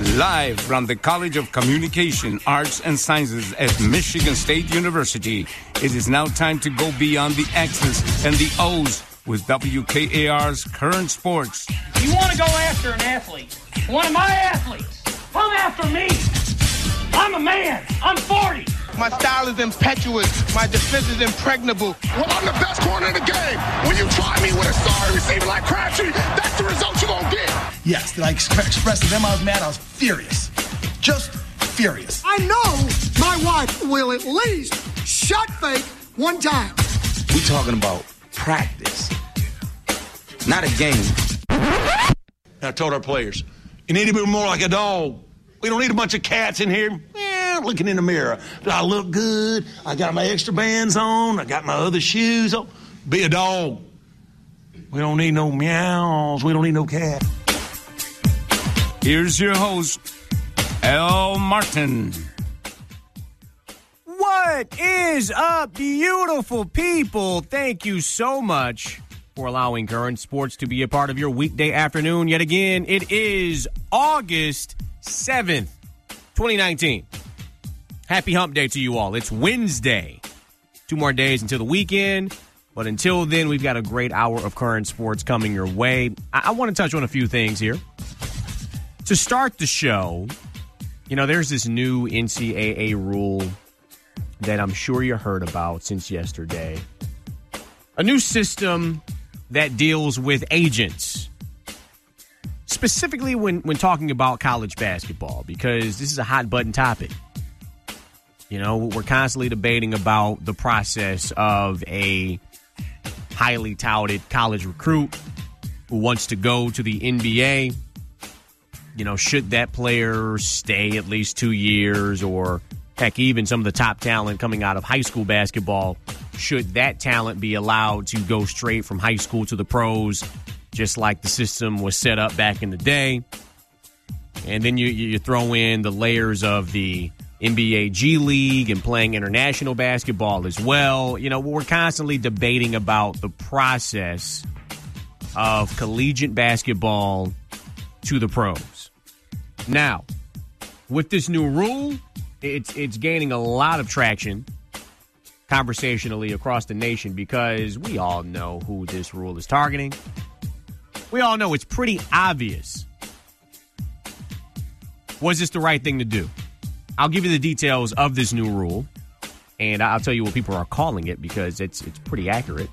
Live from the College of Communication, Arts, and Sciences at Michigan State University, it is now time to go beyond the X's and the O's with WKAR's Current Sports. You want to go after an athlete, one of my athletes, come after me. I'm a man. I'm 40. My style is impetuous. My defense is impregnable. Well, I'm the best corner in the game. When you try me with a sorry receiver like Crabtree, that's the result you're going to get. Yes, like expressed to them, I was mad. I was furious. Just furious. I know my wife will at least shot fake one time. We talking about practice, not a game. I told our players, you need to be more like a dog. We don't need a bunch of cats in here looking in the mirror. Do I look good? I got my extra bands on. I got my other shoes on. Be a dog. We don't need no meows. We don't need no cat. Here's your host, Al Martin. What is up, beautiful people? Thank you so much for allowing Current Sports to be a part of your weekday afternoon. Yet again, it is August 7th, 2019. Happy hump day to you all. It's Wednesday. 2 more days until the weekend. But until then, we've got a great hour of Current Sports coming your way. I want to touch on a few things here. To start the show, you know, there's this new NCAA rule that I'm sure you heard about since yesterday. A new system that deals with agents. Specifically when talking about college basketball, because this is a hot button topic. You know, we're constantly debating about the process of a highly touted college recruit who wants to go to the NBA. You know, should that player stay at least 2 years, or heck, even some of the top talent coming out of high school basketball, should that talent be allowed to go straight from high school to the pros, just like the system was set up back in the day? And then you throw in the layers of the NBA G League and playing international basketball as well. You know, we're constantly debating about the process of collegiate basketball to the pros. Now, with this new rule, it's gaining a lot of traction conversationally across the nation, because we all know who this rule is targeting. We all know it's pretty obvious. Was this the right thing to do? I'll give you the details of this new rule, and I'll tell you what people are calling it, because it's pretty accurate.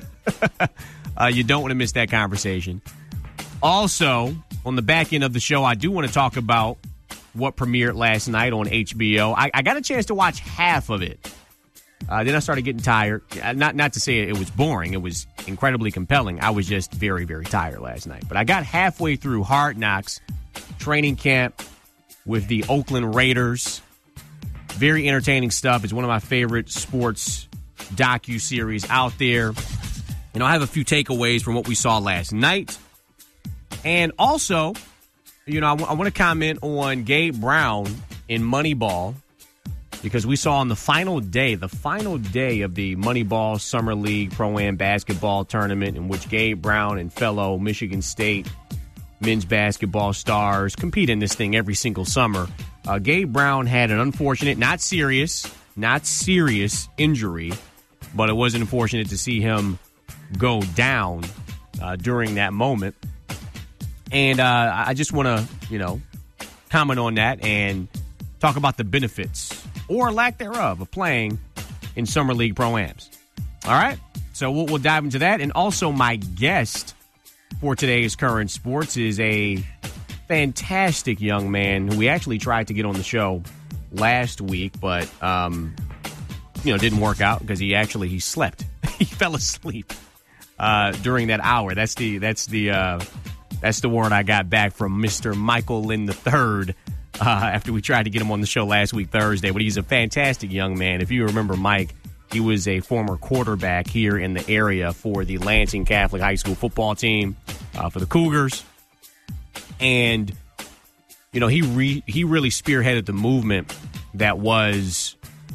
You don't want to miss that conversation. Also, on the back end of the show, I do want to talk about what premiered last night on HBO. I got a chance to watch half of it. Then I started getting tired. Not to say it was boring. It was incredibly compelling. I was just very, very tired last night. But I got halfway through Hard Knocks training camp with the Oakland Raiders. Very entertaining stuff. It's one of my favorite sports docu-series out there. You know, I have a few takeaways from what we saw last night. And also, you know, I want to comment on Gabe Brown in Moneyball, because we saw on the final day of the Moneyball Summer League Pro-Am basketball tournament, in which Gabe Brown and fellow Michigan State men's basketball stars compete in this thing every single summer. Gabe Brown had an unfortunate, not serious injury, but it was unfortunate to see him go down during that moment. And I just want to, you know, comment on that and talk about the benefits, or lack thereof, of playing in Summer League Pro-Ams. All right? So we'll dive into that. And also, my guest for today's Current Sports is a fantastic young man who we actually tried to get on the show last week, but didn't work out because he slept. He fell asleep during that hour. That's the word I got back from Mr. Michael Lynn III after we tried to get him on the show last week Thursday. But he's a fantastic young man. If you remember Mike, he was a former quarterback here in the area for the Lansing Catholic High School football team for the Cougars. And, you know, he really spearheaded the movement that was,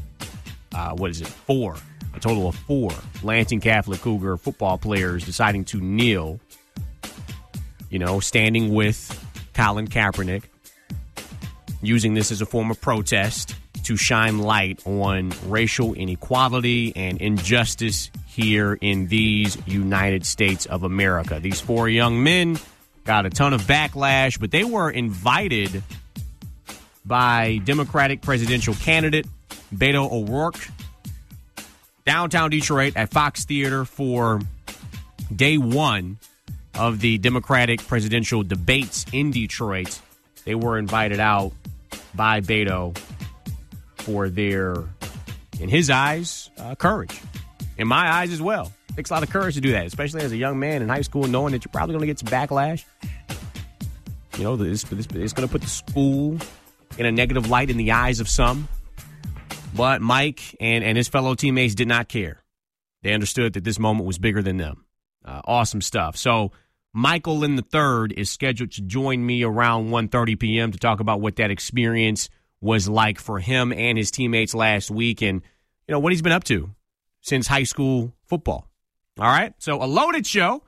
a total of 4 Lansing Catholic Cougar football players deciding to kneel, you know, standing with Colin Kaepernick using this as a form of protest to shine light on racial inequality and injustice here in these United States of America. These 4 young men got a ton of backlash, but they were invited by Democratic presidential candidate Beto O'Rourke downtown Detroit at Fox Theater for day 1 of the Democratic presidential debates in Detroit. They were invited out by Beto for their, in his eyes, courage. In my eyes as well. It takes a lot of courage to do that, especially as a young man in high school, knowing that you're probably going to get some backlash. You know, it's going to put the school in a negative light in the eyes of some. But Mike and his fellow teammates did not care. They understood that this moment was bigger than them. Awesome stuff. So Michael Lynn III is scheduled to join me around 1:30 p.m. to talk about what that experience was like for him and his teammates last week and, you know, what he's been up to since high school football. All right? So a loaded show.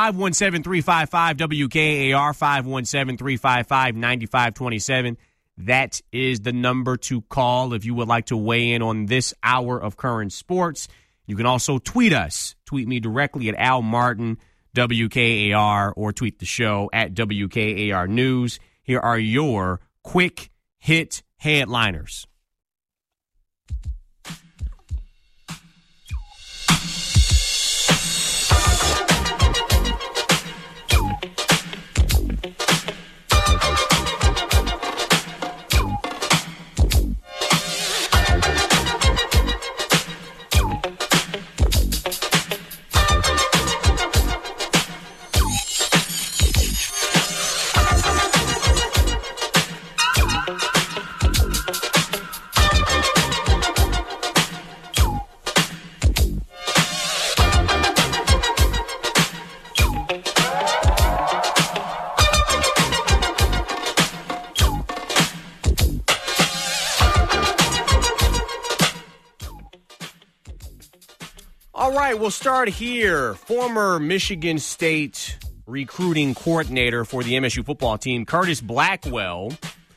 517-355-WKAR, 517-355-9527. That is the number to call if you would like to weigh in on this hour of current sports. You can also tweet us. Tweet me directly at Al Martin, WKAR, or tweet the show at WKAR News. Here are your quick hit headliners. All right, we'll start here. Former Michigan State recruiting coordinator for the MSU football team, Curtis Blackwell.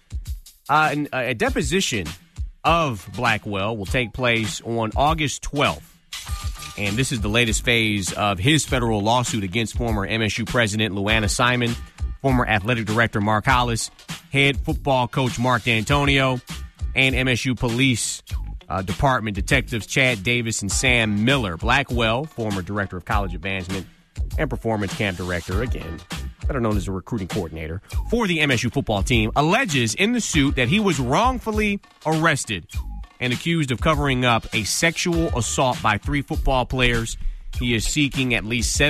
A deposition of Blackwell will take place on August 12th. And this is the latest phase of his federal lawsuit against former MSU president Luana Simon, former athletic director Mark Hollis, head football coach Mark D'Antonio, and MSU police department detectives Chad Davis and Sam Miller. Blackwell, former director of college advancement and performance camp director, again, better known as a recruiting coordinator for the MSU football team, alleges in the suit that he was wrongfully arrested and accused of covering up a sexual assault by 3 football players. He is seeking at least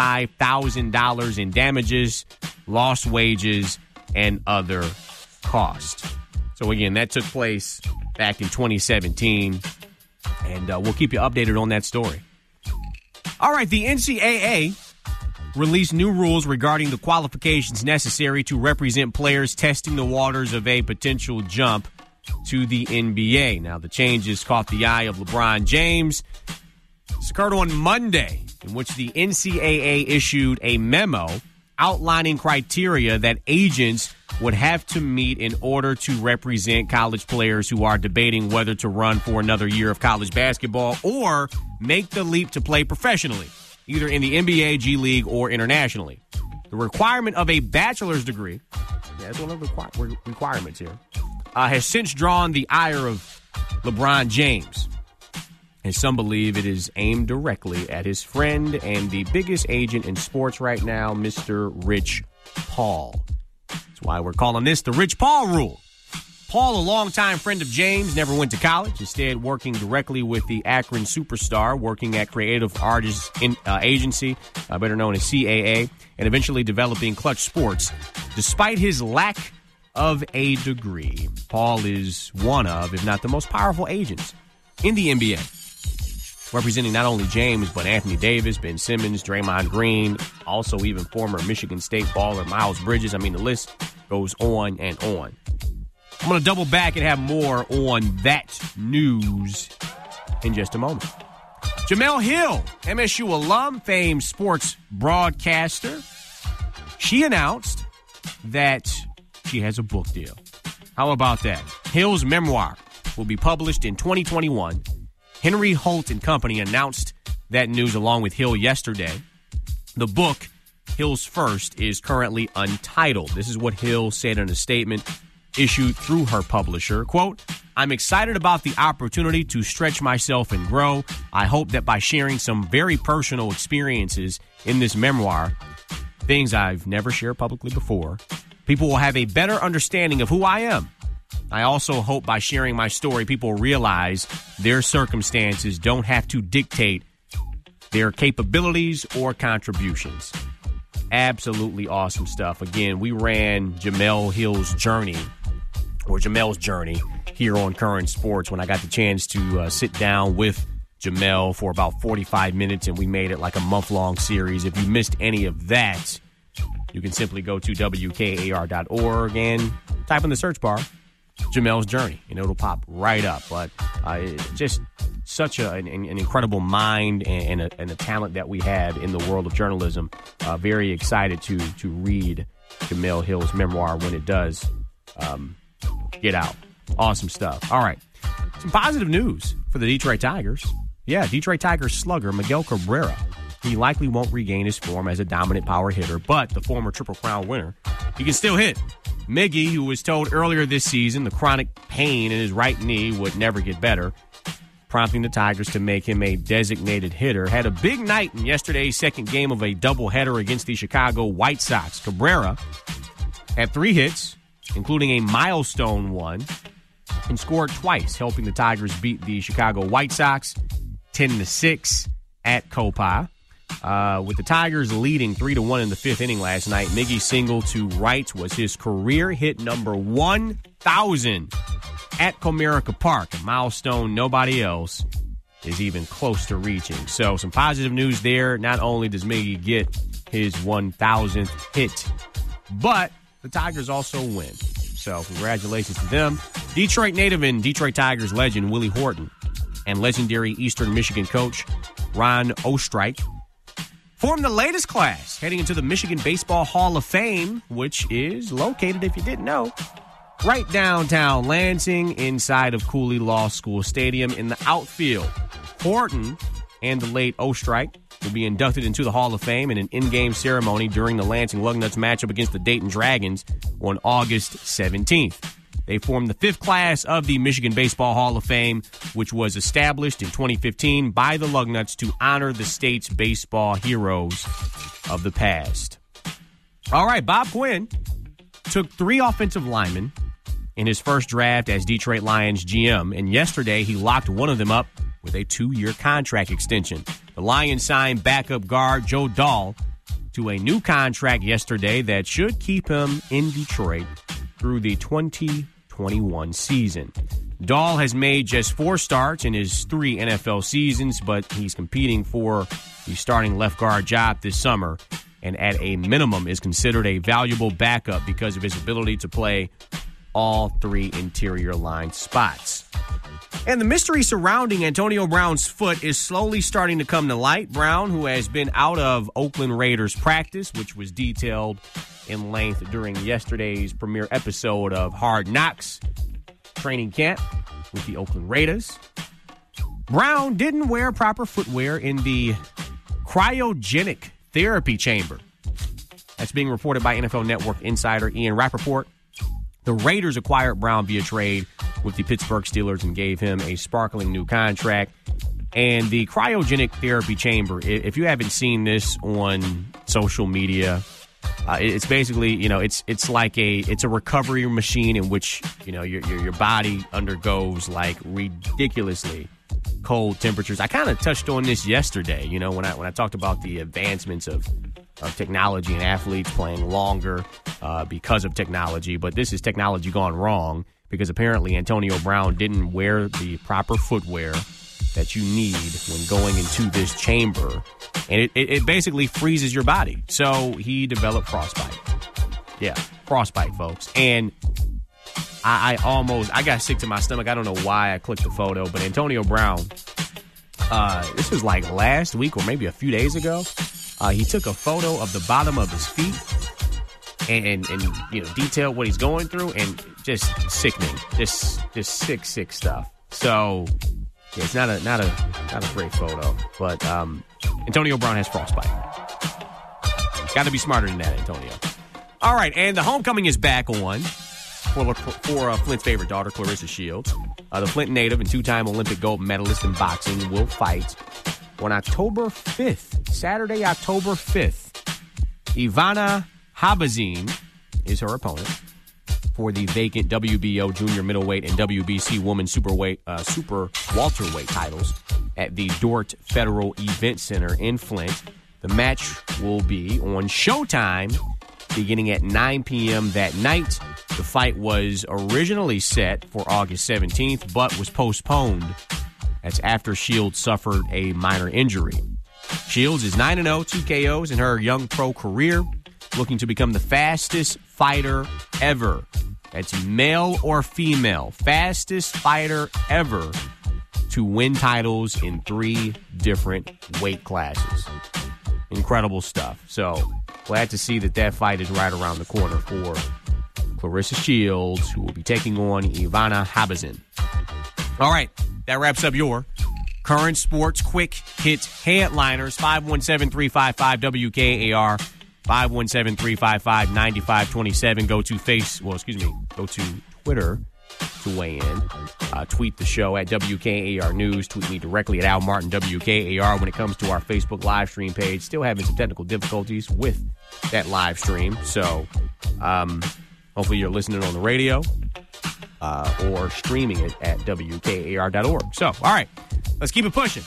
$75,000 in damages, lost wages, and other costs. So, again, that took place back in 2017, and we'll keep you updated on that story. All right, the NCAA released new rules regarding the qualifications necessary to represent players testing the waters of a potential jump to the NBA. Now, the changes caught the eye of LeBron James. This occurred on Monday, in which the NCAA issued a memo outlining criteria that agents would have to meet in order to represent college players who are debating whether to run for another year of college basketball or make the leap to play professionally, either in the NBA, G League, or internationally. The requirement of a bachelor's degree, that's one of the requirements here, has since drawn the ire of LeBron James. And some believe it is aimed directly at his friend and the biggest agent in sports right now, Mr. Rich Paul. That's why we're calling this the Rich Paul rule. Paul, a longtime friend of James, never went to college, instead working directly with the Akron superstar, working at Creative Artists Agency, better known as CAA, and eventually developing Clutch Sports. Despite his lack of a degree, Paul is one of, if not the most powerful agents in the NBA, representing not only James, but Anthony Davis, Ben Simmons, Draymond Green, also even former Michigan State baller Miles Bridges. I mean, the list goes on and on. I'm going to double back and have more on that news in just a moment. Jemele Hill, MSU alum, famed sports broadcaster. She announced that she has a book deal. How about that? Hill's memoir will be published in 2021. Henry Holt and Company announced that news along with Hill yesterday. The book, Hill's First, is currently untitled. This is what Hill said in a statement issued through her publisher. Quote, I'm excited about the opportunity to stretch myself and grow. I hope that by sharing some very personal experiences in this memoir, things I've never shared publicly before, people will have a better understanding of who I am. I also hope by sharing my story, people realize their circumstances don't have to dictate their capabilities or contributions. Absolutely awesome stuff. Again, we ran Jemele Hill's journey, or Jamel's journey, here on Current Sports when I got the chance to sit down with Jemele for about 45 minutes, and we made it like a month-long series. If you missed any of that, you can simply go to WKAR.org and type in the search bar, Jemele's Journey, and it'll pop right up. But just such an incredible mind and a talent that we have in the world of journalism. Very excited to read Jemele Hill's memoir when it does get out. Awesome stuff. All right. Some positive news for the Detroit Tigers. Yeah, Detroit Tigers slugger Miguel Cabrera. He likely won't regain his form as a dominant power hitter, but the former Triple Crown winner, he can still hit. Miggy, who was told earlier this season the chronic pain in his right knee would never get better, prompting the Tigers to make him a designated hitter, had a big night in yesterday's second game of a doubleheader against the Chicago White Sox. Cabrera had 3 hits, including a milestone one, and scored twice, helping the Tigers beat the Chicago White Sox 10-6 at Copa. With the Tigers leading 3-1 in the 5th inning last night, Miggy's single to right was his career hit number 1,000 at Comerica Park, a milestone nobody else is even close to reaching. So some positive news there. Not only does Miggy get his 1,000th hit, but the Tigers also win. So congratulations to them. Detroit native and Detroit Tigers legend Willie Horton and legendary Eastern Michigan coach Ron Ostreich formed the latest class heading into the Michigan Baseball Hall of Fame, which is located, if you didn't know, right downtown Lansing inside of Cooley Law School Stadium in the outfield. Horton and the late Ostreich will be inducted into the Hall of Fame in an in-game ceremony during the Lansing Lugnuts matchup against the Dayton Dragons on August 17th. They formed the 5th class of the Michigan Baseball Hall of Fame, which was established in 2015 by the Lugnuts to honor the state's baseball heroes of the past. All right, Bob Quinn took 3 offensive linemen in his first draft as Detroit Lions GM, and yesterday he locked one of them up with a 2-year contract extension. The Lions signed backup guard Joe Dahl to a new contract yesterday that should keep him in Detroit through the 2021 season. Dahl has made just 4 starts in his 3 NFL seasons, but he's competing for the starting left guard job this summer, and at a minimum is considered a valuable backup because of his ability to play all 3 interior line spots. And the mystery surrounding Antonio Brown's foot is slowly starting to come to light. Brown, who has been out of Oakland Raiders practice, which was detailed in length during yesterday's premiere episode of Hard Knocks training camp with the Oakland Raiders. Brown didn't wear proper footwear in the cryogenic therapy chamber. That's being reported by NFL Network insider Ian Rappaport. The Raiders acquired Brown via trade with the Pittsburgh Steelers and gave him a sparkling new contract. And the cryogenic therapy chamber, if you haven't seen this on social media, it's basically, it's like a recovery machine in which, your body undergoes like ridiculously cold temperatures. I kind of touched on this yesterday, when I talked about the advancements of technology and athletes playing longer because of technology. But this is technology gone wrong because apparently Antonio Brown didn't wear the proper footwear that you need when going into this chamber. And it basically freezes your body. So he developed frostbite. Yeah, frostbite, folks. And I got sick to my stomach. I don't know why I clicked the photo, but Antonio Brown, this was like last week or maybe a few days ago. He took a photo of the bottom of his feet, and detail what he's going through, and just sickening, just sick stuff. So yeah, it's not a great photo, but Antonio Brown has frostbite. Got to be smarter than that, Antonio. All right, and the homecoming is back on for Flint's favorite daughter, Claressa Shields. The Flint native and two-time Olympic gold medalist in boxing will fight on October 5th, Saturday, October 5th. Ivana Habazin is her opponent for the vacant WBO junior middleweight and WBC women's super welterweight titles at the Dort Federal Event Center in Flint. The match will be on Showtime beginning at 9 p.m. that night. The fight was originally set for August 17th, but was postponed. That's after Shields suffered a minor injury. Shields is 9-0, 2 KOs in her young pro career, looking to become the fastest fighter ever. That's male or female. Fastest fighter ever to win titles in 3 different weight classes. Incredible stuff. So glad to see that fight is right around the corner for Claressa Shields, who will be taking on Ivana Habazin. All right, that wraps up your current sports quick hit headliners. 517-355-WKAR, 517-355-9527. Go to Twitter to weigh in. Tweet the show at WKAR News. Tweet me directly at Al Martin WKAR. When it comes to our Facebook live stream page, still having some technical difficulties with that live stream. So hopefully you're listening on the radio or streaming it at WKAR.org. So, all right, let's keep it pushing.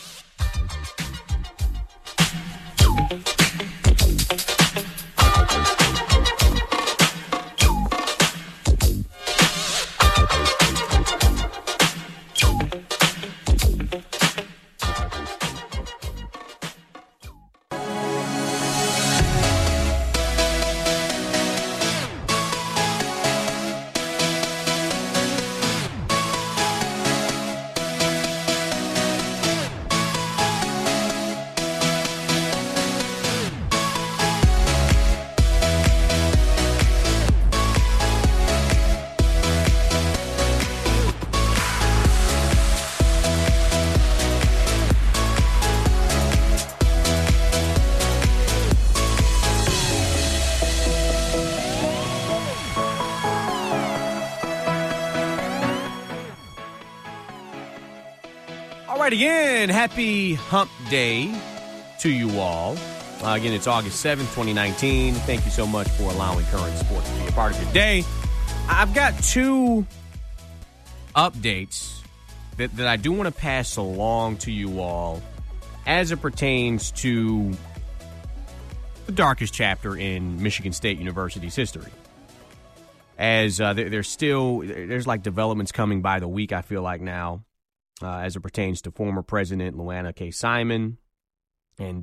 Again, happy hump day to you all. Again, it's August 7th, 2019. Thank you so much for allowing Current Sports to be a part of your day. I've got 2 updates that I do want to pass along to you all as it pertains to the darkest chapter in Michigan State University's history. As there's like developments coming by the week, I feel like now. As it pertains to former President Luana K. Simon and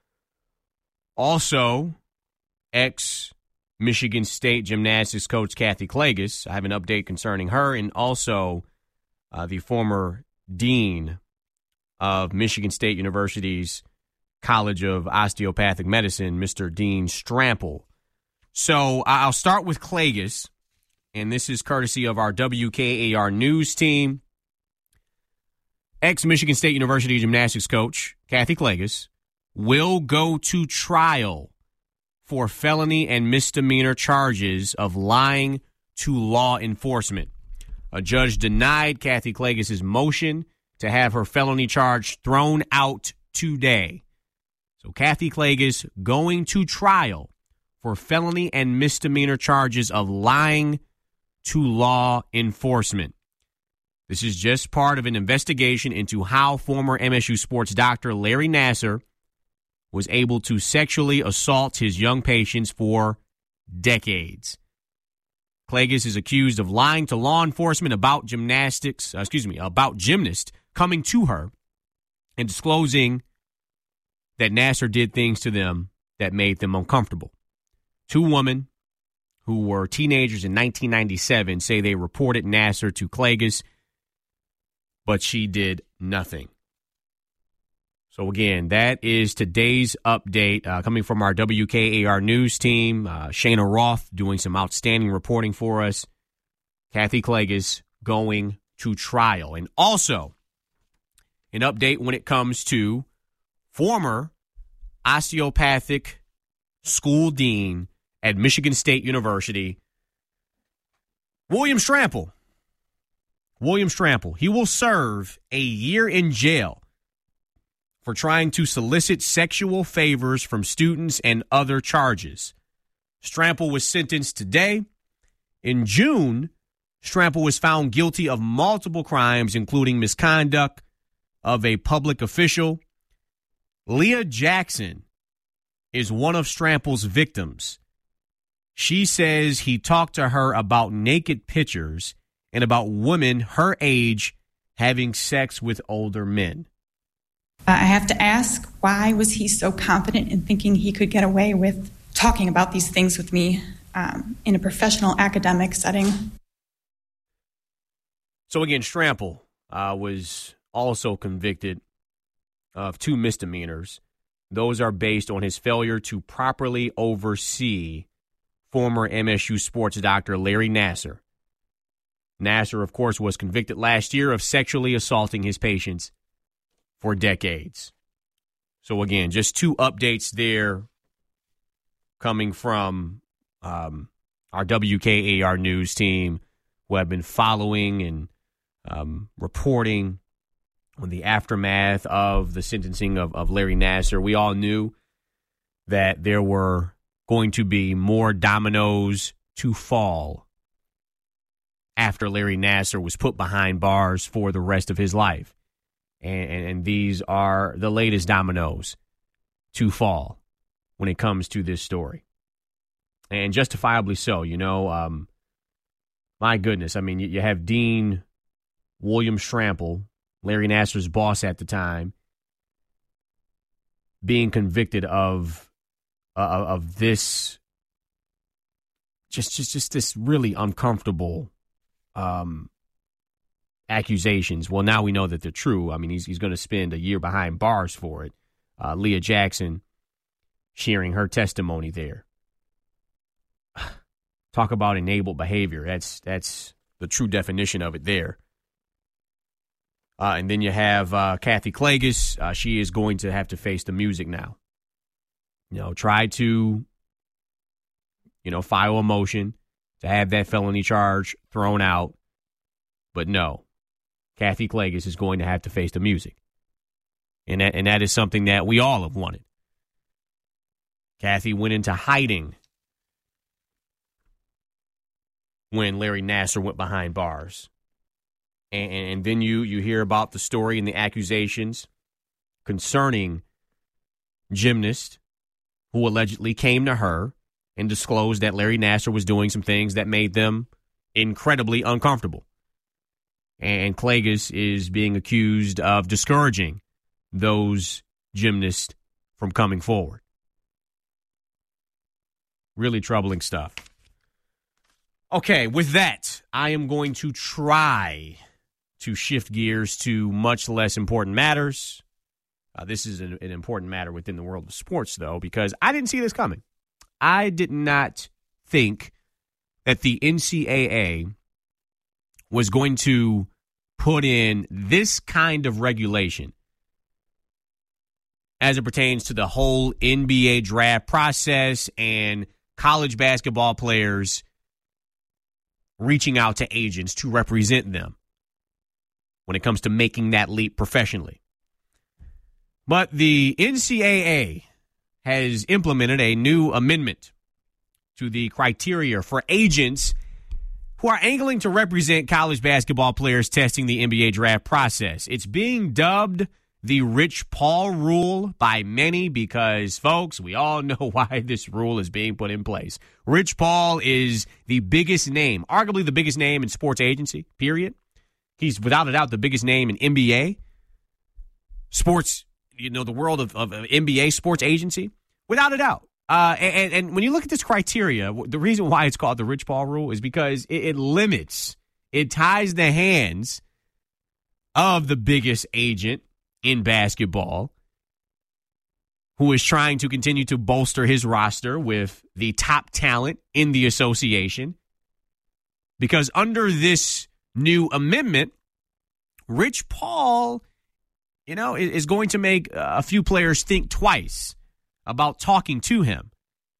also ex-Michigan State gymnastics coach Kathy Klages. I have an update concerning her, and also the former dean of Michigan State University's College of Osteopathic Medicine, Mr. Dean Strample. So I'll start with Klages, and this is courtesy of our WKAR News team. Ex-Michigan State University gymnastics coach Kathy Klages will go to trial for felony and misdemeanor charges of lying to law enforcement. A judge denied Kathy Klages' motion to have her felony charge thrown out today. So Kathy Klages going to trial for felony and misdemeanor charges of lying to law enforcement. This is just part of an investigation into how former MSU sports doctor Larry Nassar was able to sexually assault his young patients for decades. Klages is accused of lying to law enforcement about gymnast coming to her and disclosing that Nassar did things to them that made them uncomfortable. 2 women who were teenagers in 1997 say they reported Nassar to Klages, but she did nothing. So, again, that is today's update coming from our WKAR news team. Shayna Roth doing some outstanding reporting for us. Kathy Klages going to trial. And also, an update when it comes to former osteopathic school dean at Michigan State University, William Strample. William Strample. He will serve a year in jail for trying to solicit sexual favors from students and other charges. Strample was sentenced today. In June, Strample was found guilty of multiple crimes, including misconduct of a public official. Leah Jackson is one of Strample's victims. She says he talked to her about naked pictures and about women her age having sex with older men. I have to ask, why was he so confident in thinking he could get away with talking about these things with me in a professional academic setting? So again, Strample was also convicted of 2 misdemeanors. Those are based on his failure to properly oversee former MSU sports doctor Larry Nassar. Nassar, of course, was convicted last year of sexually assaulting his patients for decades. So again, just 2 updates there coming from our WKAR news team, who have been following and reporting on the aftermath of the sentencing of Larry Nassar. We all knew that there were going to be more dominoes to fall after Larry Nassar was put behind bars for the rest of his life. And these are the latest dominoes to fall when it comes to this story. And justifiably so, you know. My goodness, I mean, you have Dean William Strample, Larry Nassar's boss at the time, being convicted of this, just this really uncomfortable accusations. Well, now we know that they're true. I mean, he's going to spend a year behind bars for it. Leah Jackson sharing her testimony there. Talk about enabled behavior. That's the true definition of it there. And then you have Kathy Klages. She is going to have to face the music now. You know, try to, file a motion to have that felony charge thrown out. But no, Kathy Klages is going to have to face the music. And that is something that we all have wanted. Kathy went into hiding when Larry Nassar went behind bars. And then you hear about the story and the accusations concerning gymnasts who allegedly came to her and disclosed that Larry Nassar was doing some things that made them incredibly uncomfortable. And Klages is being accused of discouraging those gymnasts from coming forward. Really troubling stuff. Okay, with that, I am going to try to shift gears to much less important matters. This is an important matter within the world of sports, though, because I didn't see this coming. I did not think that the NCAA was going to put in this kind of regulation as it pertains to the whole NBA draft process and college basketball players reaching out to agents to represent them when it comes to making that leap professionally. But the NCAA has implemented a new amendment to the criteria for agents who are angling to represent college basketball players testing the NBA draft process. It's being dubbed the Rich Paul rule by many because, folks, we all know why this rule is being put in place. Rich Paul is the biggest name, arguably the biggest name in sports agency, period. He's without a doubt the biggest name in NBA sports, the world of NBA sports agency, without a doubt. And when you look at this criteria, the reason why it's called the Rich Paul rule is because it limits, it ties the hands of the biggest agent in basketball who is trying to continue to bolster his roster with the top talent in the association. Because under this new amendment, Rich Paul, is going to make a few players think twice about talking to him.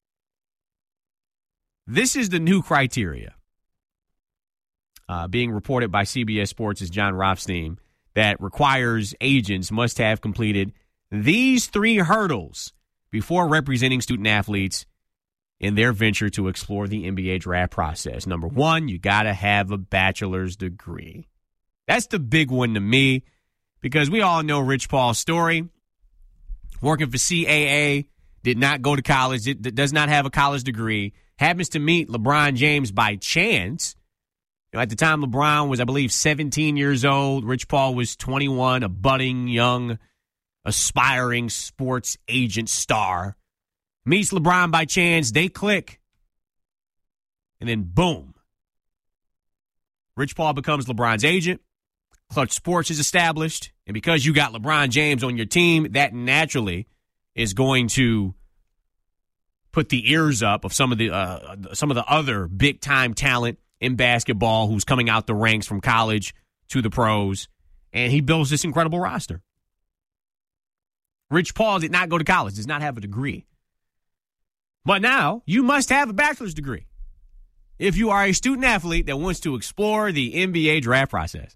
This is the new criteria. Being reported by CBS Sports' John Rothstein, that requires agents must have completed these 3 hurdles before representing student athletes in their venture to explore the NBA draft process. Number 1, you got to have a bachelor's degree. That's the big one to me, because we all know Rich Paul's story. Working for CAA, did not go to college, does not have a college degree, happens to meet LeBron James by chance. At the time, LeBron was, I believe, 17 years old. Rich Paul was 21, a budding, young, aspiring sports agent star. Meets LeBron by chance. They click. And then, boom. Rich Paul becomes LeBron's agent. Clutch Sports is established. And because you got LeBron James on your team, that naturally is going to put the ears up of some of the other big-time talent in basketball who's coming out the ranks from college to the pros, and he builds this incredible roster. Rich Paul did not go to college, does not have a degree. But now, you must have a bachelor's degree if you are a student athlete that wants to explore the NBA draft process.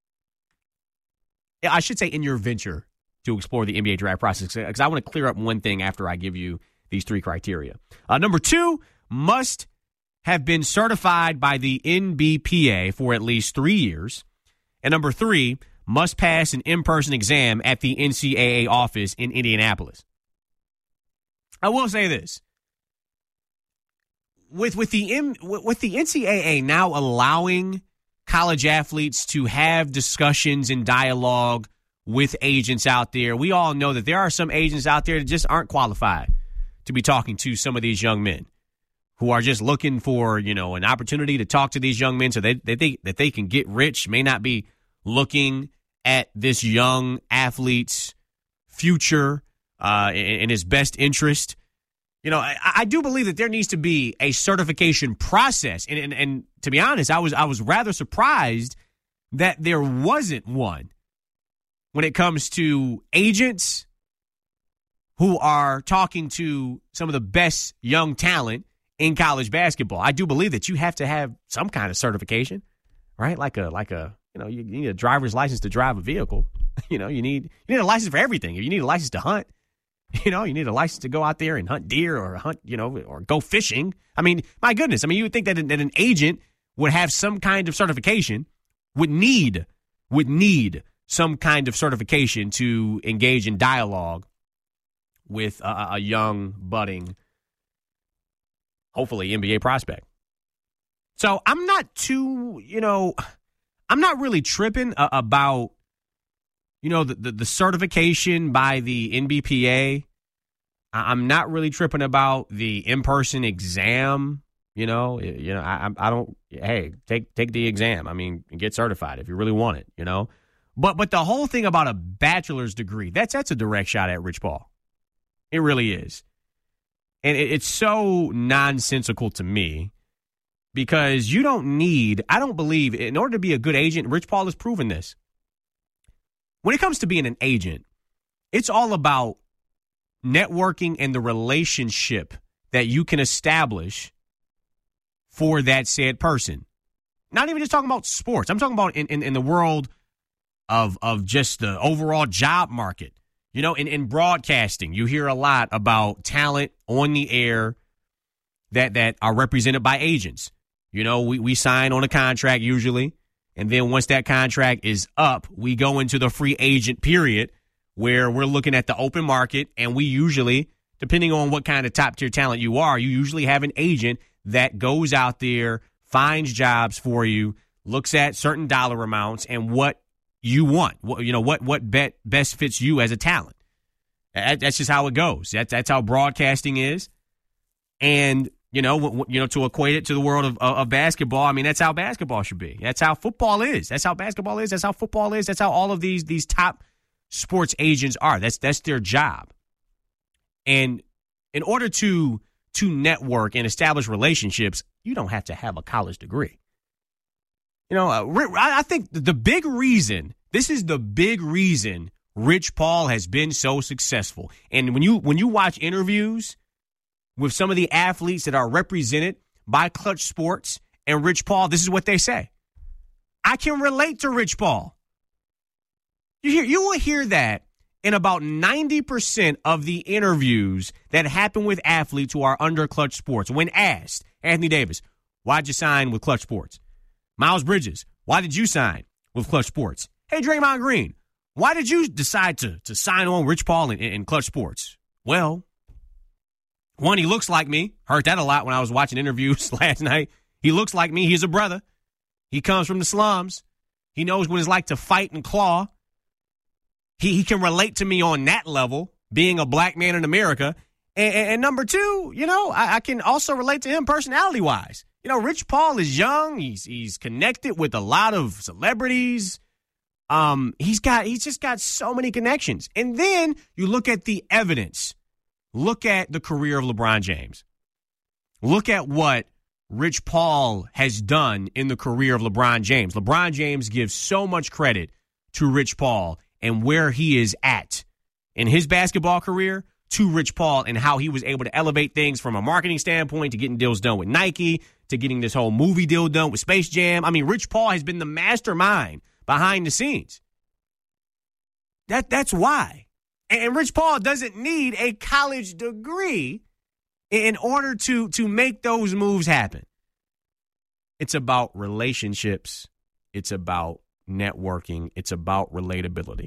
I should say in your venture to explore the NBA draft process, because I want to clear up one thing after I give you these 3 criteria. Number 2, must have been certified by the NBPA for at least 3 years. And number 3, must pass an in-person exam at the NCAA office in Indianapolis. I will say this. With the NCAA now allowing college athletes to have discussions and dialogue with agents out there, we all know that there are some agents out there that just aren't qualified to be talking to some of these young men who are just looking for, an opportunity to talk to these young men so that they can get rich, may not be looking at this young athlete's future in his best interest. I do believe that there needs to be a certification process. And to be honest, I was rather surprised that there wasn't one when it comes to agents who are talking to some of the best young talent in college basketball. I do believe that you have to have some kind of certification, right? You need a driver's license to drive a vehicle. You need a license for everything. You need a license to hunt. You need a license to go out there and hunt deer or hunt, or go fishing. I mean, my goodness. I mean, you would think that an agent would have some kind of certification, would need some kind of certification to engage in dialogue with a young, budding, hopefully NBA prospect. So I'm not really tripping about, the certification by the NBPA. I'm not really tripping about the in-person exam. I don't. Hey, take the exam. I mean, get certified if you really want it. But the whole thing about a bachelor's degree, that's a direct shot at Rich Paul. It really is, and it's so nonsensical to me because I don't believe, in order to be a good agent, Rich Paul has proven this. When it comes to being an agent, it's all about networking and the relationship that you can establish for that said person. Not even just talking about sports. I'm talking about in the world of just the overall job market. In broadcasting, you hear a lot about talent on the air that are represented by agents. We sign on a contract usually, and then once that contract is up, we go into the free agent period where we're looking at the open market, and we usually, depending on what kind of top-tier talent you are, you usually have an agent that goes out there, finds jobs for you, looks at certain dollar amounts and what you want, what best fits you as a talent. That's just how it goes. That's how broadcasting is. And, to equate it to the world of basketball, I mean, that's how basketball should be. That's how football is. That's how basketball is. That's how football is. That's how all of these top sports agents are. That's their job. And in order to network and establish relationships, you don't have to have a college degree. You know, I think the big reason, this is the big reason Rich Paul has been so successful. And when you watch interviews with some of the athletes that are represented by Clutch Sports and Rich Paul, this is what they say. I can relate to Rich Paul. You will hear that in about 90% of the interviews that happen with athletes who are under Clutch Sports. When asked, Anthony Davis, why'd you sign with Clutch Sports? Miles Bridges, why did you sign with Clutch Sports? Hey, Draymond Green, why did you decide to sign on Rich Paul in Clutch Sports? Well, one, he looks like me. Heard that a lot when I was watching interviews last night. He looks like me. He's a brother. He comes from the slums. He knows what it's like to fight and claw. He can relate to me on that level, being a black man in America. And number two, you know, I can also relate to him personality-wise. You know, Rich Paul is young. He's connected with a lot of celebrities. He's just got so many connections. And then you look at the evidence. Look at the career of LeBron James. Look at what Rich Paul has done in the career of LeBron James. LeBron James gives so much credit to Rich Paul and where he is at in his basketball career to Rich Paul and how he was able to elevate things from a marketing standpoint to getting deals done with Nike to getting this whole movie deal done with Space Jam. I mean, Rich Paul has been the mastermind behind the scenes. That's why. And Rich Paul doesn't need a college degree in order to make those moves happen. It's about relationships. It's about networking. It's about relatability.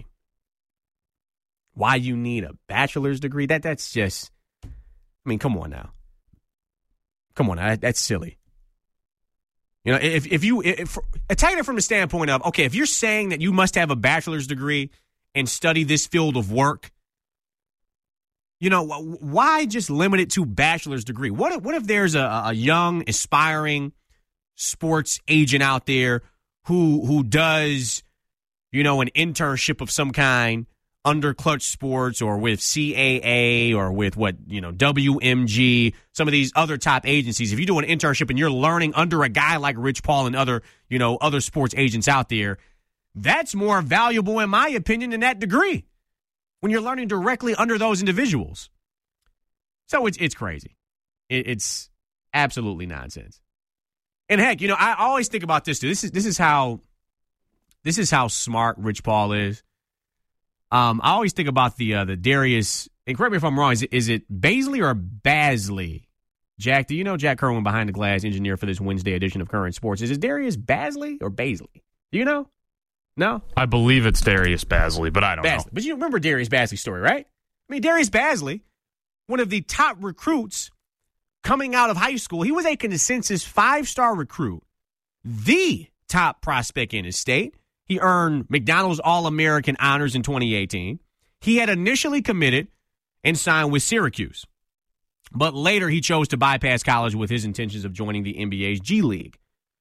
Why you need a bachelor's degree? That's just, I mean, come on now. Come on now. That's silly. You know, if taking it from the standpoint of, okay, if you're saying that you must have a bachelor's degree and study this field of work, you know, why just limit it to bachelor's degree? What if there's a young, aspiring sports agent out there who does, you know, an internship of some kind under Clutch Sports or with CAA or with WMG, some of these other top agencies. If you do an internship and you're learning under a guy like Rich Paul and other sports agents out there, that's more valuable, in my opinion, than that degree when you're learning directly under those individuals. So it's crazy. It's absolutely nonsense. And heck, you know, I always think about this too. This is how smart Rich Paul is. I always think about the Darius, and correct me if I'm wrong, is it Baisley or Basley? Jack, do you know Jack Kerwin, behind the glass engineer for this Wednesday edition of Current Sports? Is it Darius Basley or Baisley? Do you know? No? I believe it's Darius Basley, but I don't know. But you remember Darius Basley's story, right? I mean, Darius Basley, one of the top recruits coming out of high school, he was a consensus 5-star recruit, the top prospect in his state. He earned McDonald's All-American honors in 2018. He had initially committed and signed with Syracuse, but later he chose to bypass college with his intentions of joining the NBA's G League.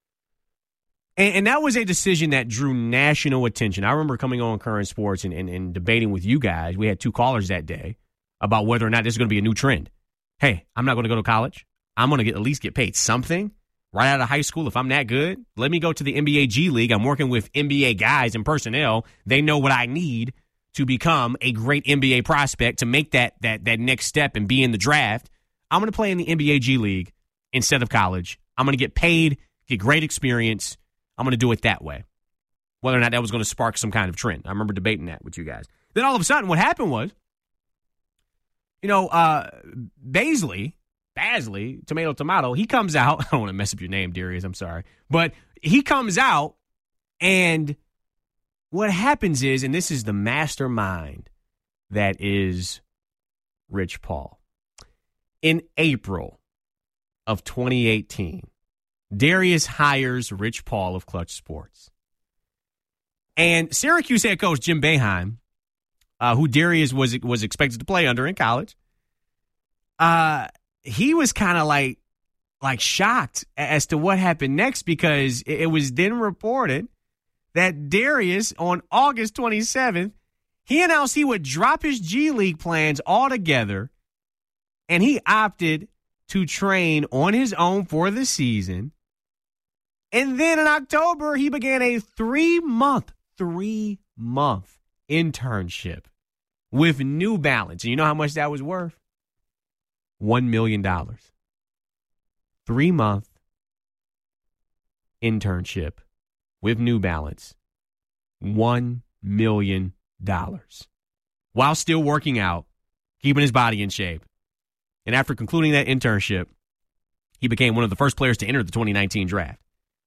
And that was a decision that drew national attention. I remember coming on Current Sports and debating with you guys. We had 2 callers that day about whether or not this is going to be a new trend. Hey, I'm not going to go to college. I'm going to at least get paid something right out of high school. If I'm that good, let me go to the NBA G League. I'm working with NBA guys and personnel. They know what I need to become a great NBA prospect to make that next step and be in the draft. I'm going to play in the NBA G League instead of college. I'm going to get paid, get great experience. I'm going to do it that way. Whether or not that was going to spark some kind of trend. I remember debating that with you guys. Then all of a sudden what happened was, you know, Basley, tomato, he comes out. I don't want to mess up your name, Darius. I'm sorry. But he comes out, and what happens is, and this is the mastermind that is Rich Paul. In April of 2018, Darius hires Rich Paul of Clutch Sports. And Syracuse head coach Jim Boeheim, who Darius was expected to play under in college, he was kind of like shocked as to what happened next, because it was then reported that Darius, on August 27th, he announced he would drop his G League plans altogether And he opted to train on his own for the season. And then in October, he began a 3-month internship with New Balance. And you know how much that was worth? $1 million. 3-month internship with New Balance. $1 million. While still working out, keeping his body in shape. And after concluding that internship, he became one of the first players to enter the 2019 draft.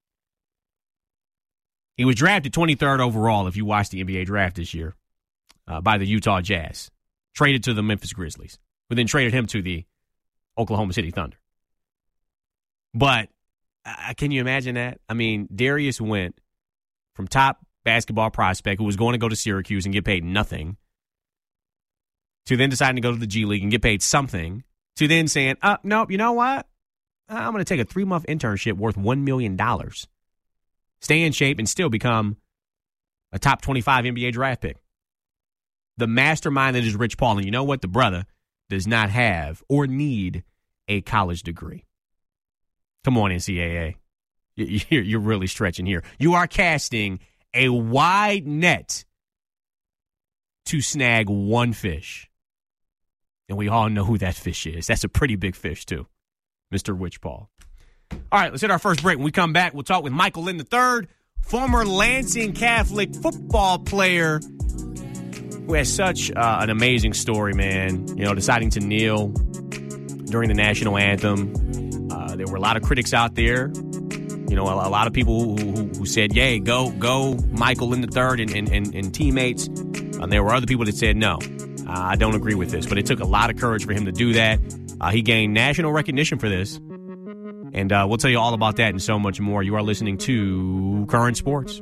He was drafted 23rd overall, if you watched the NBA draft this year, by the Utah Jazz. Traded to the Memphis Grizzlies, who then traded him to the Oklahoma City Thunder. But can you imagine that? I mean, Darius went from top basketball prospect who was going to go to Syracuse and get paid nothing to then deciding to go to the G League and get paid something to then saying, nope, you know what? I'm going to take a 3-month internship worth $1 million. Stay in shape and still become a top 25 NBA draft pick. The mastermind that is Rich Paul. And you know what? The brother does not have or need a college degree. Come on, NCAA. You're really stretching here. You are casting a wide net to snag one fish. And we all know who that fish is. That's a pretty big fish, too. Mr. Rich Paul. All right, let's hit our first break. When we come back, we'll talk with Michael Lynn III, former Lansing Catholic football player who has such an amazing story, man. You know, deciding to kneel during the national anthem. There were a lot of critics out there. You know, a lot of people who said, yay, go Michael Lynn III and teammates. And there were other people that said, no, I don't agree with this. But it took a lot of courage for him to do that. He gained national recognition for this. And we'll tell you all about that and so much more. You are listening to Current Sports.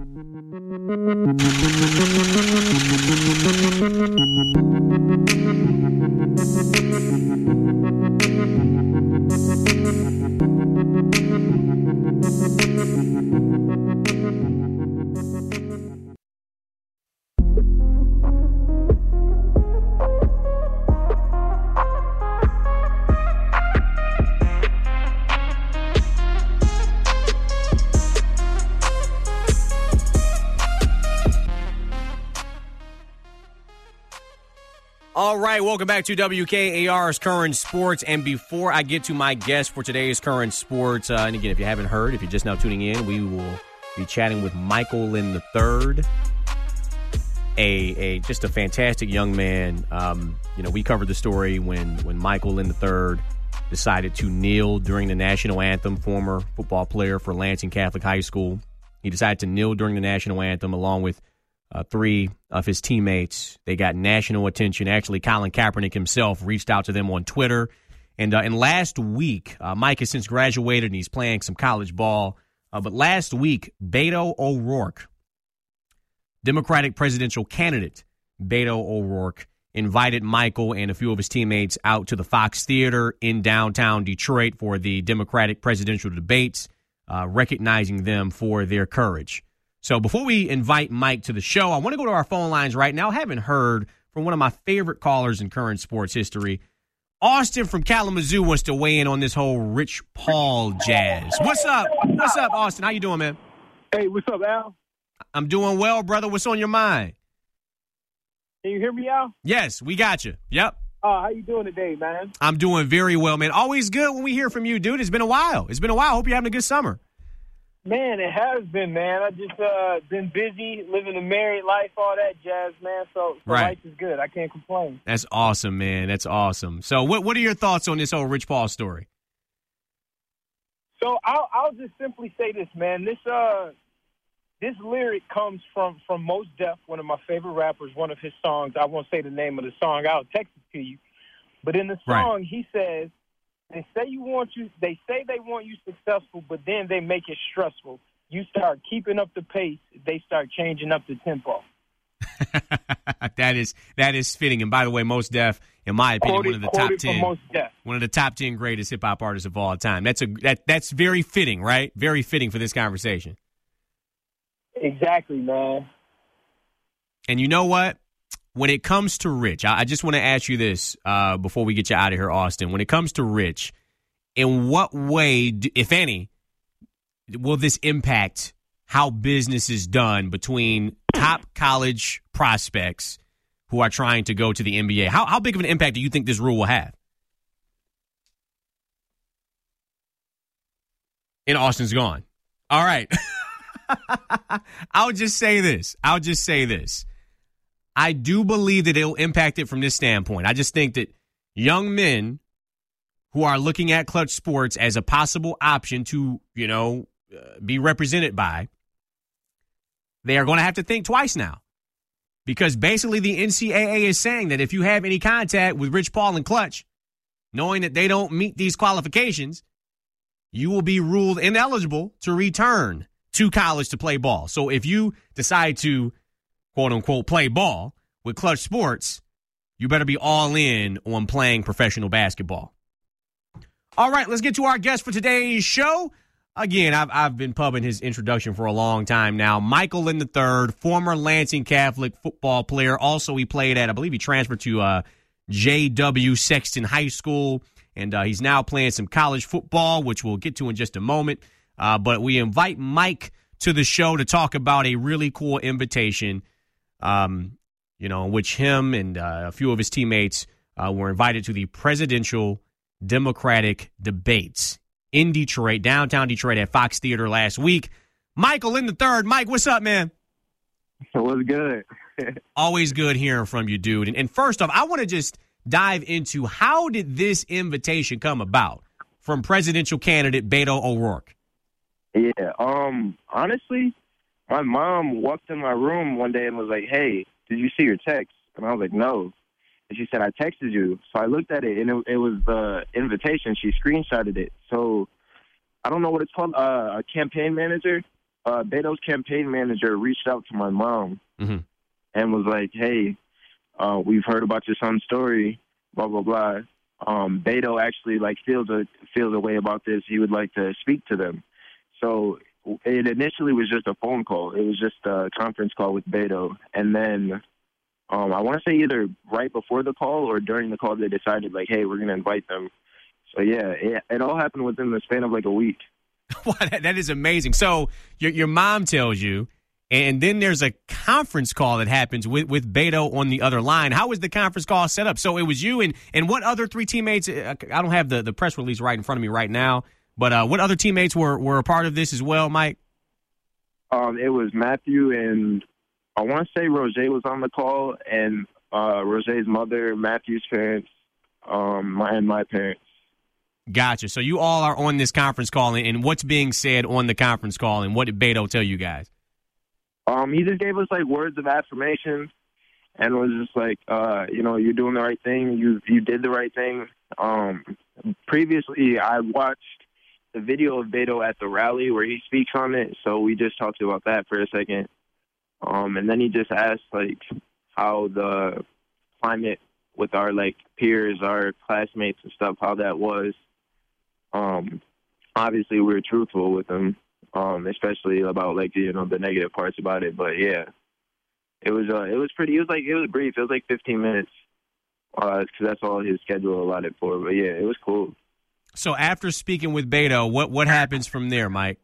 All right, welcome back to WKAR's Current Sports. And before I get to my guest for today's Current Sports, and again, if you haven't heard, if you're just now tuning in, we will be chatting with Michael Lynn III, just a fantastic young man. You know, we covered the story when Michael Lynn III decided to kneel during the national anthem, former football player for Lansing Catholic High School. He decided to kneel during the national anthem along with 3 of his teammates. They got national attention. Actually, Colin Kaepernick himself reached out to them on Twitter. And last week, Mike has since graduated and he's playing some college ball. But last week, Beto O'Rourke, Democratic presidential candidate Beto O'Rourke, invited Michael and a few of his teammates out to the Fox Theater in downtown Detroit for the Democratic presidential debates, recognizing them for their courage. So before we invite Mike to the show, I want to go to our phone lines right now. I haven't heard from one of my favorite callers in current sports history. Austin from Kalamazoo wants to weigh in on this whole Rich Paul jazz. What's up? What's up, Austin? How you doing, man? Hey, what's up, Al? I'm doing well, brother. What's on your mind? Can you hear me, Al? Yes, we got you. Yep. How you doing today, man? I'm doing very well, man. Always good when we hear from you, dude. It's been a while. Hope you're having a good summer. Man, it has been, man. I just been busy, living a married life, all that jazz, man. So right. Life is good. I can't complain. That's awesome, man. That's awesome. So what are your thoughts on this whole Rich Paul story? So I'll just simply say this, man. This lyric comes from Mos Def, one of my favorite rappers, one of his songs. I won't say the name of the song. I'll text it to you. But in the song, He says, They say they want you successful, but then they make it stressful. You start keeping up the pace, they start changing up the tempo. That is fitting. And by the way, Mos Def, in my opinion, one of the top 10 greatest hip hop artists of all time. That's very fitting, right? Very fitting for this conversation. Exactly, man. And you know what? when it comes to Rich, I just want to ask you this before we get you out of here, Austin. When it comes to Rich, in what way, if any, will this impact how business is done between top college prospects who are trying to go to the NBA? How big of an impact do you think this rule will have? And Austin's gone. All right. I'll just say this. I do believe that it'll impact it from this standpoint. I just think that young men who are looking at Clutch Sports as a possible option to, be represented by, they are going to have to think twice now. Because basically the NCAA is saying that if you have any contact with Rich Paul and Clutch, knowing that they don't meet these qualifications, you will be ruled ineligible to return to college to play ball. So if you decide to, quote unquote, play ball with Clutch Sports, you better be all in on playing professional basketball. All right, let's get to our guest for today's show. Again, I've been pubbing his introduction for a long time now. Michael Lynn III, former Lansing Catholic football player. Also, he played at, I believe he transferred to J.W. Sexton High School. And he's now playing some college football, which we'll get to in just a moment. But we invite Mike to the show to talk about a really cool invitation, in which him and a few of his teammates were invited to the presidential Democratic debates in Detroit, downtown Detroit at Fox Theater last week. Michael Lynn III. Mike, what's up, man? What's good? Always good hearing from you, dude. And first off, I want to just dive into how did this invitation come about from presidential candidate Beto O'Rourke? Yeah, honestly, my mom walked in my room one day and was like, "Hey, did you see your text?" And I was like, "No." And she said, "I texted you." So I looked at it, and it was the invitation. She screenshotted it. So I don't know what it's called. A campaign manager, Beto's campaign manager reached out to my mom and was like, "Hey, we've heard about your son's story, blah, blah, blah. Beto actually feels a way about this. He would like to speak to them." So it initially was just a phone call. It was just a conference call with Beto. And then I want to say either right before the call or during the call, they decided hey, we're going to invite them. So yeah, it all happened within the span of a week. Wow, that is amazing. So your mom tells you, and then there's a conference call that happens with Beto on the other line. How was the conference call set up? So it was you and what other three teammates? I don't have the press release right in front of me right now, but what other teammates were a part of this as well, Mike? It was Matthew, and I want to say Roger was on the call, and Roger's mother, Matthew's parents, and my parents. Gotcha. So you all are on this conference call, and what's being said on the conference call, and what did Beto tell you guys? He just gave us words of affirmation, and was just you're doing the right thing. You did the right thing. Previously, I watched the video of Beto at the rally where he speaks on it, so we just talked about that for a second. And then he just asked how the climate with our peers, our classmates and stuff, how that was. Obviously, we were truthful with him. Especially about the negative parts about it, but yeah, it was pretty. It was brief. It was 15 minutes, because that's all his schedule allotted for. But yeah, it was cool. So after speaking with Beto, what happens from there, Mike?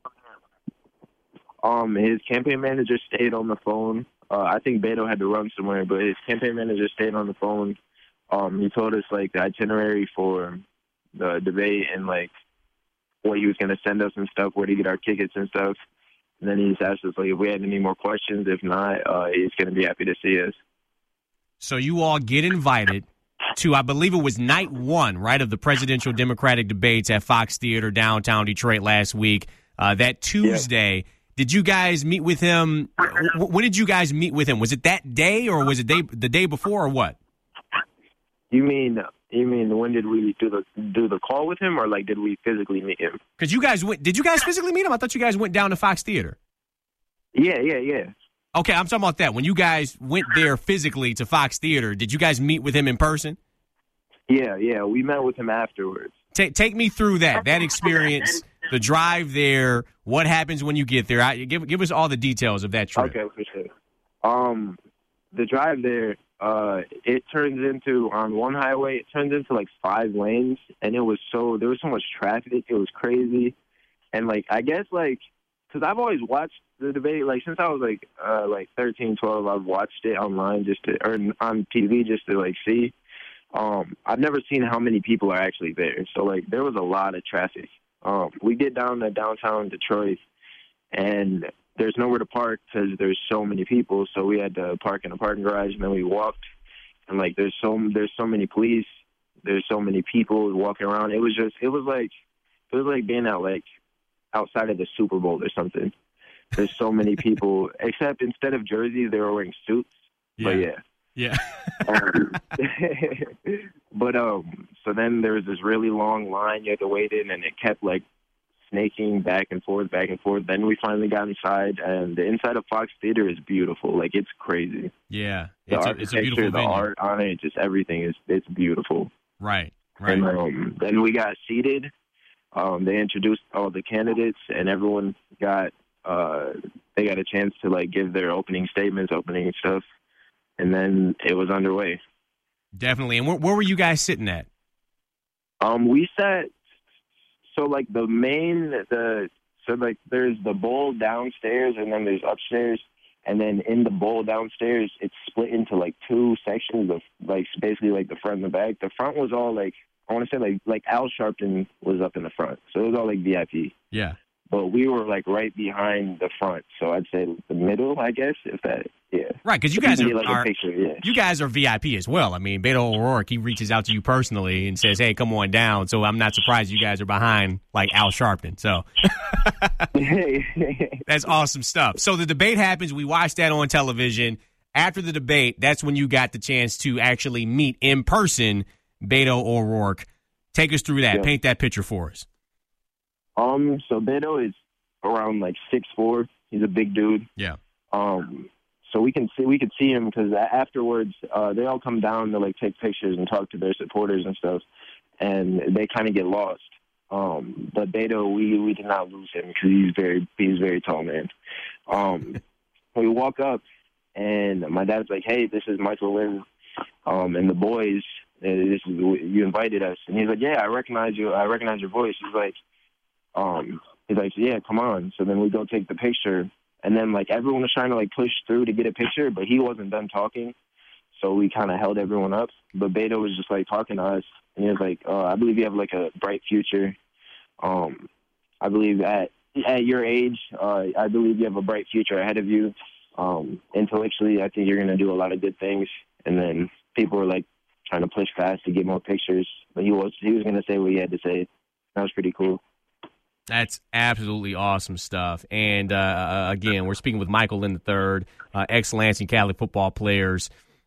His campaign manager stayed on the phone. I think Beto had to run somewhere, but his campaign manager stayed on the phone. He told us the itinerary for the debate and what he was going to send us and stuff, where to get our tickets and stuff. And then he just asked us if we had any more questions. If not, he's going to be happy to see us. So you all get invited to, I believe it was night one, right, of the presidential Democratic debates at Fox Theater downtown Detroit last week. That Tuesday, yeah. Did you guys meet with him? When did you guys meet with him? Was it that day, or was it the day before, or what? You mean when did we do the call with him, or did we physically meet him? Because did you guys physically meet him? I thought you guys went down to Fox Theater. Yeah. Okay, I'm talking about that. When you guys went there physically to Fox Theater, did you guys meet with him in person? Yeah, we met with him afterwards. Take me through that experience, the drive there, what happens when you get there. Give us all the details of that trip. Okay, for sure. The drive there, it turns into, on one highway, it turns into like 5 lanes, and there was so much traffic. It was crazy. And like, I guess like, because I've always watched the debate, like since I was like 13, 12, I've watched it online or on TV just to like see. I've never seen how many people are actually there. So like, there was a lot of traffic. We get down to downtown Detroit, and there's nowhere to park because there's so many people. So we had to park in a parking garage, and then we walked. And like, there's so many police, there's so many people walking around. It was like being outside of the Super Bowl or something. There's so many people, except instead of jerseys, they were wearing suits. Yeah. But yeah. Yeah. But so then there was this really long line you had to wait in, and it kept like snaking back and forth. Then we finally got inside, and the inside of Fox Theater is beautiful. Like, it's crazy. Yeah, it's a beautiful venue. The art on it, just everything it's beautiful. Right. And then we got seated. They introduced all the candidates, and everyone got they got a chance to like give their opening statements, opening stuff, and then it was underway. Definitely. And where were you guys sitting at? We sat. So, like, there's the bowl downstairs, and then there's upstairs, and then in the bowl downstairs, it's split into, like, 2 sections of, like, basically, like, the front and the back. The front was all, like, I want to say, like Al Sharpton was up in the front, so it was all, like, VIP. Yeah. But we were, like, right behind the front, so I'd say the middle, I guess, if that, yeah. Right, because you guys are VIP as well. I mean, Beto O'Rourke, he reaches out to you personally and says, hey, come on down, so I'm not surprised you guys are behind, like, Al Sharpton, so. That's awesome stuff. So the debate happens. We watched that on television. After the debate, that's when you got the chance to actually meet in person Beto O'Rourke. Take us through that. Yeah. Paint that picture for us. So Beto is around like 6'4". He's a big dude. Yeah. So we could see him because afterwards they all come down to like take pictures and talk to their supporters and stuff, and they kind of get lost. But Beto, we did not lose him because he's very tall man. We walk up, and my dad's like, "Hey, this is Michael Lynn, and the boys. You invited us." And he's like, "Yeah, I recognize you. I recognize your voice." He's like, "Yeah, come on." So then we go take the picture, and then like everyone was trying to like push through to get a picture, but he wasn't done talking, so we kind of held everyone up. But Beto was just like talking to us, and he was like, "I believe you have like a bright future. I believe at your age, I believe you have a bright future ahead of you. Intellectually, I think you're gonna do a lot of good things." And then people were like trying to push fast to get more pictures, but he was gonna say what he had to say. That was pretty cool. That's absolutely awesome stuff. And, again, we're speaking with Michael Lynn III, ex-Lansing Catholic football players,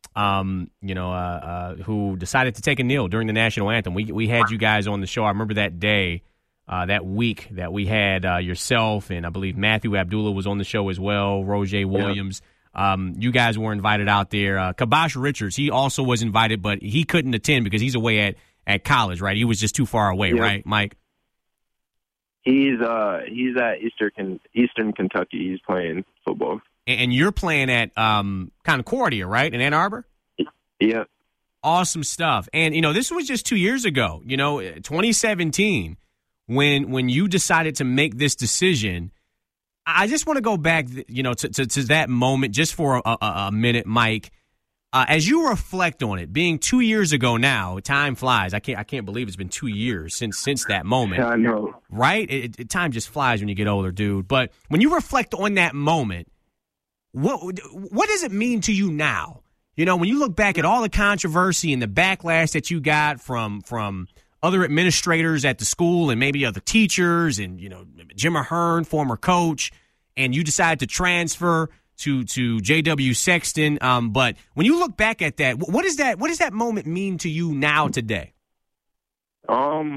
who decided to take a kneel during the national anthem. We had you guys on the show. I remember that day, that week that we had yourself, and I believe Matthew Abdullah was on the show as well, Roger Williams. Yeah. You guys were invited out there. Kabosh Richards, he also was invited, but he couldn't attend because he's away at college, right? He was just too far away, right, Mike? He's at Eastern Kentucky. He's playing football. And you're playing at Concordia, right, in Ann Arbor? Yeah. Awesome stuff. And, this was just 2 years ago, 2017, when you decided to make this decision. I just want to go back, to that moment just for a minute, Mike. As you reflect on it, being 2 years ago now, time flies. I can't believe it's been 2 years since that moment. I know, right? Time just flies when you get older, dude. But when you reflect on that moment, what does it mean to you now? When you look back at all the controversy and the backlash that you got from other administrators at the school and maybe other teachers and Jim Ahern, former coach, and you decide to transfer to J.W. Sexton. But when you look back at that, what does that moment mean to you now today? So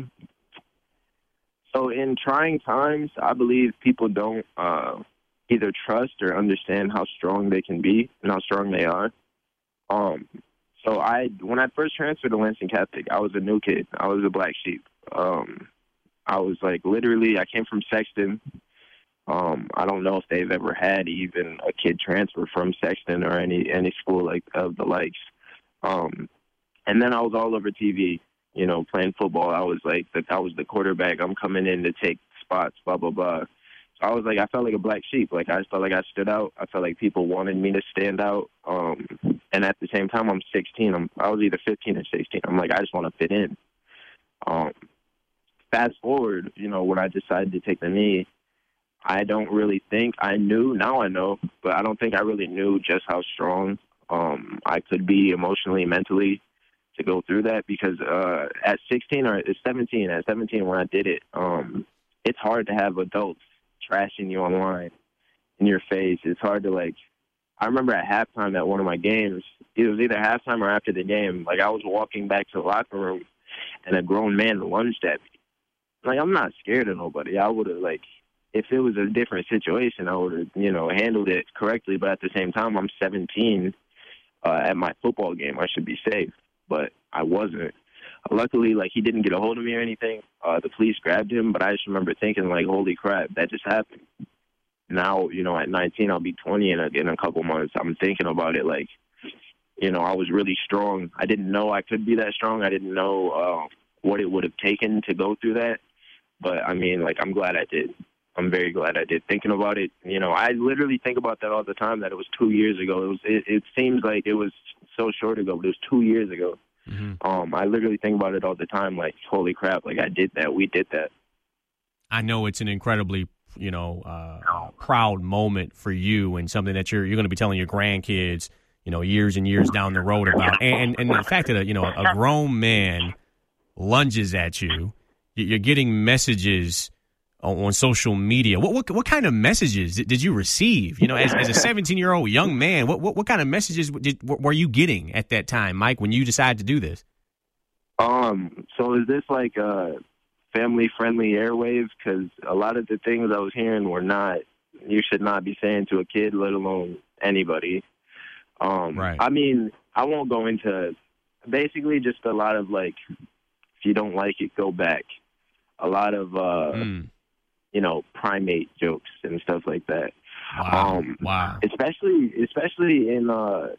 in trying times, I believe people don't either trust or understand how strong they can be and how strong they are. So when I first transferred to Lansing Catholic, I was a new kid. I was a black sheep. I was like literally, I came from Sexton. I don't know if they've ever had even a kid transfer from Sexton or any school like of the likes. And then I was all over TV, playing football. I was the quarterback. I'm coming in to take spots, blah, blah, blah. So I felt like a black sheep. Like, I felt like I stood out. I felt like people wanted me to stand out. And at the same time, I'm 16. I was either 15 or 16. I'm like, I just want to fit in. Fast forward, when I decided to take the knee, I don't really think I knew. Now I know, but I don't think I really knew just how strong I could be emotionally, mentally to go through that. Because at 16 or 17, when I did it, it's hard to have adults trashing you online in your face. It's hard to, I remember at halftime at one of my games, it was either halftime or after the game, I was walking back to the locker room and a grown man lunged at me. I'm not scared of nobody. I would have, if it was a different situation, I would have, handled it correctly. But at the same time, I'm 17 at my football game. I should be safe, but I wasn't. Luckily, he didn't get a hold of me or anything. The police grabbed him, but I just remember thinking, holy crap, that just happened. Now, at 19, I'll be 20 in a couple months. I'm thinking about it I was really strong. I didn't know I could be that strong. I didn't know what it would have taken to go through that. But, I'm glad I did. I'm very glad I did. Thinking about it, I literally think about that all the time, that it was 2 years ago. It seems like it was so short ago, but it was 2 years ago. Mm-hmm. I literally think about it all the time, holy crap, I did that. We did that. I know it's an incredibly, proud moment for you and something that you're going to be telling your grandkids, years and years down the road about. And the fact that, a grown man lunges at you, you're getting messages on social media. What kind of messages did you receive? As a 17-year-old young man, what kind of messages were you getting at that time, Mike, when you decided to do this? So is this family-friendly airwaves? Because a lot of the things I was hearing you should not be saying to a kid, let alone anybody. Right. I won't go into basically just a lot of if you don't like it, go back. A lot of primate jokes and stuff like that. Wow. Especially in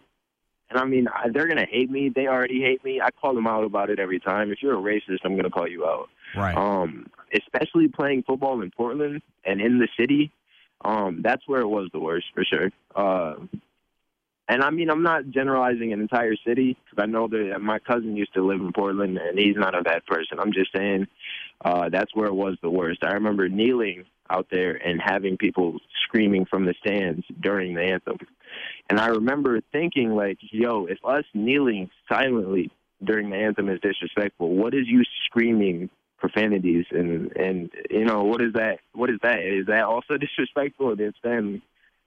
they're gonna hate me. They already hate me. I call them out about it every time. If you're a racist, I'm gonna call you out. Right. Especially playing football in Portland and in the city. That's where it was the worst for sure. And I'm not generalizing an entire city, because I know that my cousin used to live in Portland, and he's not a bad person. I'm just saying that's where it was the worst. I remember kneeling out there and having people screaming from the stands during the anthem. And I remember thinking, if us kneeling silently during the anthem is disrespectful, what is you screaming profanities? And what is that? What is that? Is that also disrespectful? It's then,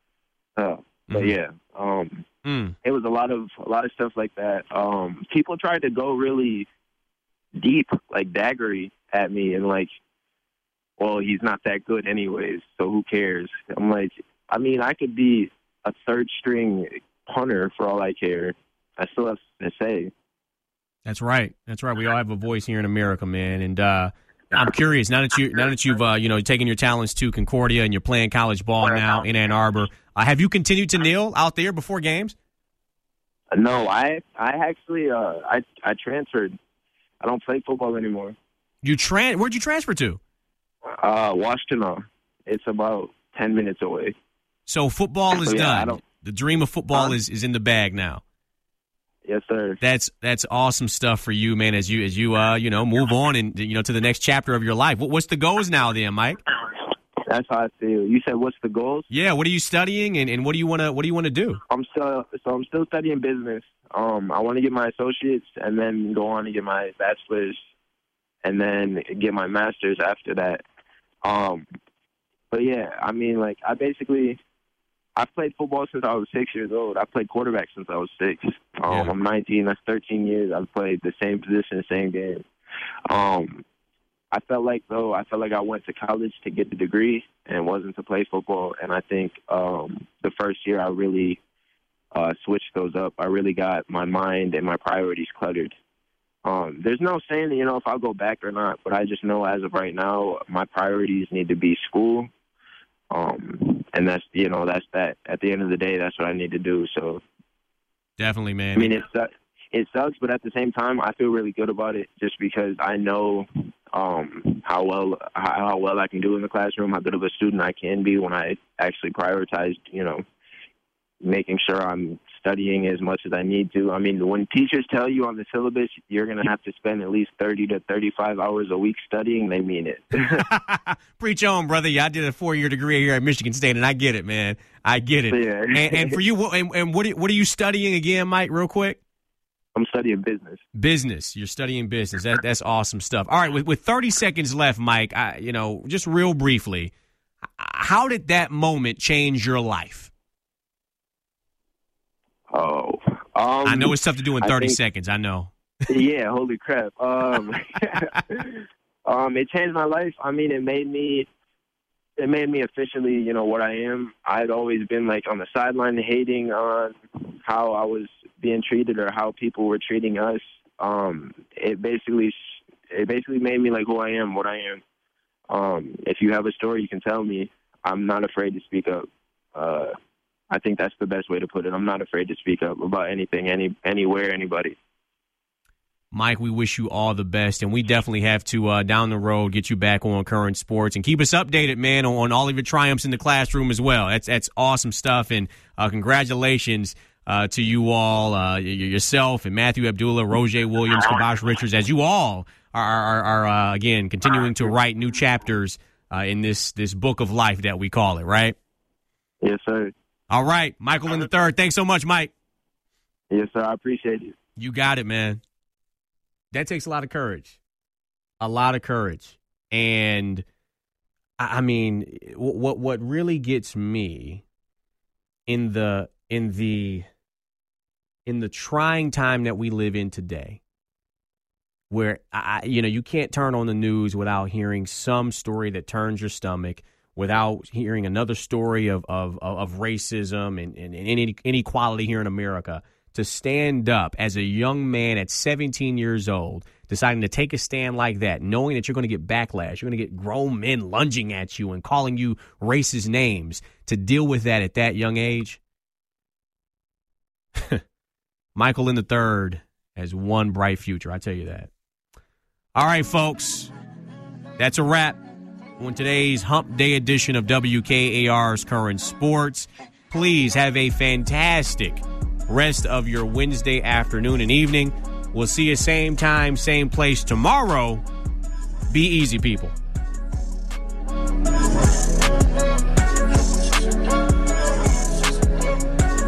but yeah. It was a lot of stuff like that. People tried to go really deep, daggery at me, and well, he's not that good anyways, so who cares? I'm I could be a third string punter for all I care. I still have to say. That's right. We all have a voice here in America, man. And I'm curious, now that you've taken your talents to Concordia and you're playing college ball now in Ann Arbor, have you continued to kneel out there before games? No, I actually I transferred. I don't play football anymore. Where'd you transfer to? Washtenaw. It's about 10 minutes away. So football is done. The dream of football is in the bag now. Yes, sir. That's awesome stuff for you, man. As you move on and to the next chapter of your life. What's the goals now, then, Mike? That's how I feel. You said, what's the goals? Yeah. What are you studying, and what do you want to do? I'm still studying business. I want to get my associates and then go on to get my bachelor's and then get my master's after that. But yeah, I've played football since I was 6 years old. I played quarterback since I was 6. I'm 19. That's 13 years. I've played the same position, the same game. I felt like I went to college to get the degree and wasn't to play football. And I think the first year I really switched those up. I really got my mind and my priorities cluttered. There's no saying, if I'll go back or not, but I just know as of right now, my priorities need to be school. And that's that. At the end of the day, that's what I need to do. So definitely, man. it sucks, but at the same time, I feel really good about it just because I know how well I can do in the classroom, how good of a student I can be when I actually prioritize, making sure I'm studying as much as I need to. I mean, when teachers tell you on the syllabus you're going to have to spend at least 30 to 35 hours a week studying, they mean it. Preach on, brother. Yeah, I did a 4-year degree here at Michigan State, and I get it, man. I get it. Yeah. And for you, what are you studying again, Mike, real quick? I'm studying business. Business. You're studying business. That's awesome stuff. All right, with 30 seconds left, Mike, just real briefly, how did that moment change your life? Oh, I know it's tough to do in 30 seconds. I know. Yeah, holy crap. It changed my life. I mean, it made me officially, what I am. I'd always been like on the sideline hating on how I was being treated or how people were treating us. It basically made me like who I am, what I am. If you have a story, you can tell me. I'm not afraid to speak up. I think that's the best way to put it. I'm not afraid to speak up about anything, anywhere, anybody. Mike, we wish you all the best, and we definitely have to, down the road, get you back on Current Sports and keep us updated, man, on all of your triumphs in the classroom as well. That's awesome stuff, and congratulations to you all, yourself and Matthew Abdullah, Roger Williams, Kabosh Richards, as you all are again, continuing to write new chapters in this book of life that we call it, right? Yes, sir. All right, Michael in the third. Thanks so much, Mike. Yes, sir. I appreciate it. You got it, man. That takes a lot of courage. A lot of courage. And, I mean, what really gets me in the trying time that we live in today, where, you can't turn on the news without hearing some story that turns your stomach, without hearing another story of racism and inequality here in America, to stand up as a young man at 17 years old, deciding to take a stand like that, knowing that you're going to get backlash, you're going to get grown men lunging at you and calling you racist names, to deal with that at that young age. Michael in the third has one bright future, I tell you that. All right, folks, that's a wrap on today's Hump Day edition of WKAR's Current Sports. Please have a fantastic rest of your Wednesday afternoon and evening. We'll see you same time, same place tomorrow. Be easy, people.